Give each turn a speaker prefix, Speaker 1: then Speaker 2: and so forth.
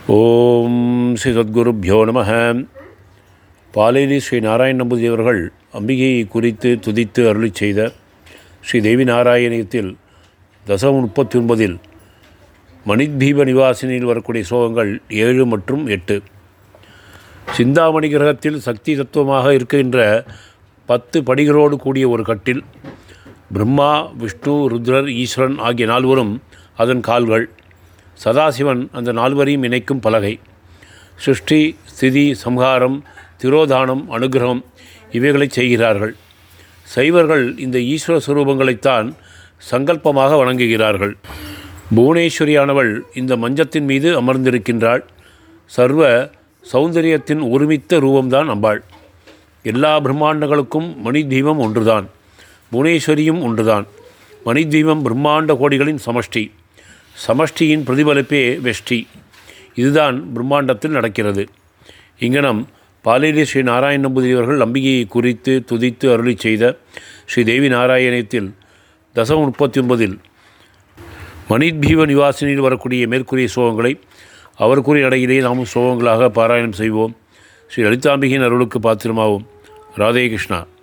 Speaker 1: ஓம் ஸ்ரீ சத்குருப்யோ நம. பாலேரி ஸ்ரீ நாராயண நம்பூதிரியவர்கள் அம்பிகையை குறித்து துதித்து அருளி செய்த ஸ்ரீ தேவி நாராயணியத்தில் தசம் 39 மணித்பீப நிவாசினியில் வரக்கூடிய ஸ்லோகங்கள் 7 மற்றும் 8. சிந்தாமணி கிரகத்தில் சக்தி தத்துவமாக இருக்கின்ற 10 படிகளோடு கூடிய ஒரு கட்டில். பிரம்மா, விஷ்ணு, ருத்ரர், ஈஸ்வரன் ஆகிய 4வரும் அதன் கால்கள். சதாசிவன் அந்த 4வரையும் இணைக்கும் பலகை. சிருஷ்டி, ஸ்திதி, சம்ஹாரம், திரோதானம், அனுகிரகம் இவைகளை செய்கிறார்கள். சைவர்கள் இந்த ஈஸ்வர சுரூபங்களைத்தான் சங்கல்பமாக வணங்குகிறார்கள். புவனேஸ்வரியானவள் இந்த மஞ்சத்தின் மீது அமர்ந்திருக்கின்றாள். சர்வ சௌந்தரியத்தின் ஒருமித்த ரூபம்தான் அம்பாள். எல்லா பிரம்மாண்டங்களுக்கும் மணித்வீபம் ஒன்றுதான், புவனேஸ்வரியும் ஒன்றுதான். மணித்வீபம் பிரம்மாண்ட கோடிகளின் சமஷ்டி. சமஷ்டியின் பிரதிபலிப்பே வெஷ்டி. இதுதான் பிரம்மாண்டத்தில் நடக்கிறது. இங்கனம் பாலேரி ஸ்ரீ நாராயண நம்பூதிரியவர்கள் அம்பிகையை குறித்து துதித்து அருளி செய்த ஸ்ரீ தேவி நாராயணியத்தில் தசம் 39 மணித்பீப நிவாசினியில் வரக்கூடிய மேற்கூறிய ஸ்லோகங்களை அவர் கூறிய நடையிலே நாமும் ஸ்லோகங்களாக பாராயணம் செய்வோம். ஸ்ரீ லலிதாம்பிகையின் அருளுக்கு பாத்திரமாவோம். ராதே கிருஷ்ணா.